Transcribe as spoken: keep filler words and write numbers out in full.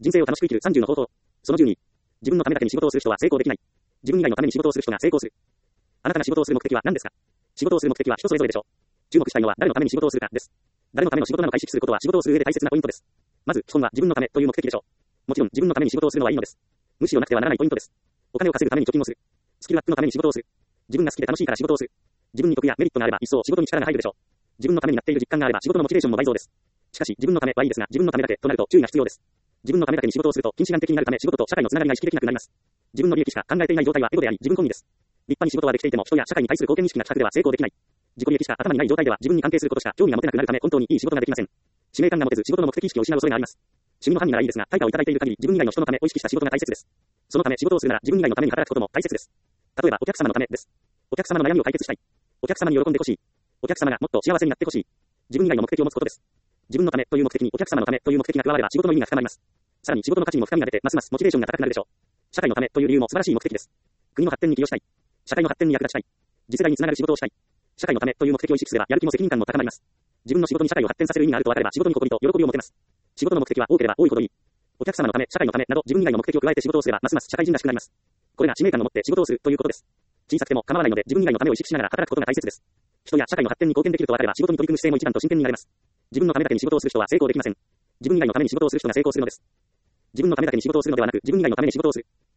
人生を楽しく生きるさんじゅうの方法。そのじゅうに。自分のためだけに仕事をする人は成功できない。自分以外のために仕事をする人が成功する。あなたが仕事をする目的は何ですか？仕事をする目的は人それぞれでしょう。注目したいのは誰のために仕事をするかです。誰のための仕事なのか意識することは仕事をする上で大切なポイントです。まず、基本は自分のためという目的でしょう。もちろん自分のために仕事をするのはいいのです。無視をなくてはならないポイントです。お金を稼ぐために貯金をする。スキルアップのために仕事をする。自分が好きで楽しいから仕事をする。自分に得やメリットがあれば一層仕事に力が入るでしょう。自分のためになっている実感があれば仕事のモチベーションも倍増です。しかし自分のためはいいですが、自分のためだけとなると注意が必要です。自分のためだけに仕事をすると近視眼的になるため仕事と社会のつながりが意識できなくなります。自分の利益しか考えていない状態はエゴであり自分本位です。立派に仕事はできていても人や社会に対する貢献意識が高くでは成功できない。自己利益しか頭にない状態では自分に関係することしか興味が持てなくなるため本当にいい仕事ができません。使命感が持てず仕事の目的意識を失う恐れがあります。趣味の範囲ならいいですが、対価をいただいている限り自分以外の人のためを意識した仕事が大切です。そのため仕事をするなら自分以外のために働くことも大切です。例えばお客様のためです。お客様の悩みを解決したい。お客様に喜んでほしい。お客様がもっと幸せになってほしい。自分以外の目的を持つことです。自分のためという目的にお客様のためという目的が加われば仕事の意味が深まります。さらに仕事の価値にも深みが出てますますモチベーションが高くなるでしょう。社会のためという理由も素晴らしい目的です。国の発展に寄与したい。社会の発展に役立ちたい。次世代につながる仕事をしたい。社会のためという目的を意識すればやる気も責任感も高まります。自分の仕事に社会を発展させる意味があると分かれば仕事に誇りと喜びを持てます。仕事の目的は多ければ多いほどいい。お客様のため、社会のためなど自分以外の目的を加えて仕事をすればますます社会人らしくなります。これが使命感を持って仕事をするということです。小さくても構わないので自分以外のためを意識しながら働くことが大切です。人や社会の発展に貢献できると分かれば仕事に取り組む姿勢も一段と真剣になれます。自分のためだけに仕事をする人は成功できません。自分以外のために仕事をする人が成功するのです。自分のためだけに仕事をするのではなく自分以外のために仕事をする。